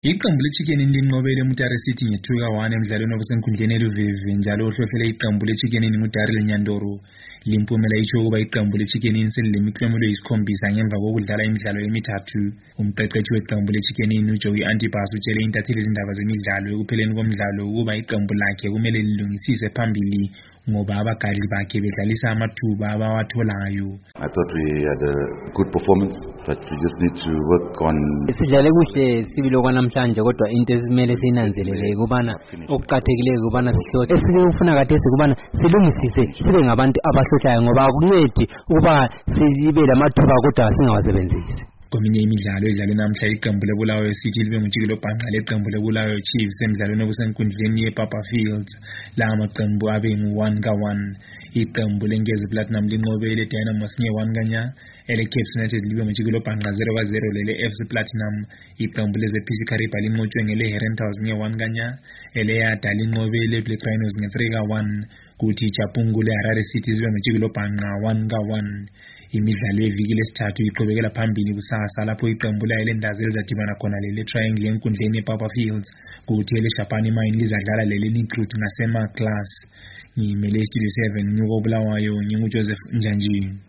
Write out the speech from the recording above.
Iqembu leChicken linqobele uMutare City nge-2-1 emdlalweni obusenkundleni eluvivi njalo ohlohlele iqembu leChicken nguDarryl Nyandoro. Limpumela isho ukuba iqembu leChicken selilemiklomelo eyisikhombisa ngemva kokudlala imidlalo emithathu. Umqeqeshi weqembu leChicken uJoey Antipas utshele intatheli izindaba zemidlalo ekupheleni komdlalo ukuba iqembu lakhe kumele lilungisise phambili ngoba abagadli bakhe bedlalisa amathuba abawatholayo. I thought we had a good performance, but we just need to work on. Sidlale kuhle sibili okwanamhlanje kodwa into esimele sinanzelele ukubana okuqhathekileyo ukubana sihlose esikufuna kade ukubana silungisise sibe ngabantu abahlohlayo ngoba akuncedi ukuba sibe lamathuba kodwa singawasebenzisi. Kweminye imidlalo edlalwe namhla iqembu leBulawayo City libe ngujikelo bhanqa leqembu leBulawayo Chiefs emidlalweni obusenkundleni yePapa Fields. La maqembu abe ngu-1-1. Iqembu leNkezi Platinum linqobele iDynamos nge-1-0. Cape United libe ngujikelo bhanqa 0-0 lele-FC Platinum. Iqembu leZPC Kariba linqotshwe ngele-Herentals nge-1-0. Yada linqobele iBlack Rhinos nge-3-1. Kuthi iJapungu leHarare City zibe ngujikelo bhanqa 1-1. Imidlalo yeviki lesithathu iqhubekela phambili kusasa lapho iqembu layo leNdazi elizadibana khona lele-Triangle enkundleni yePapa Fields. Kuthi eleShapani Mine lizadlala lele-Recruit ngaseMaclass. Ngimele iStudio 7 Nyuko Bulawayo, nginguJoseph Njanjini.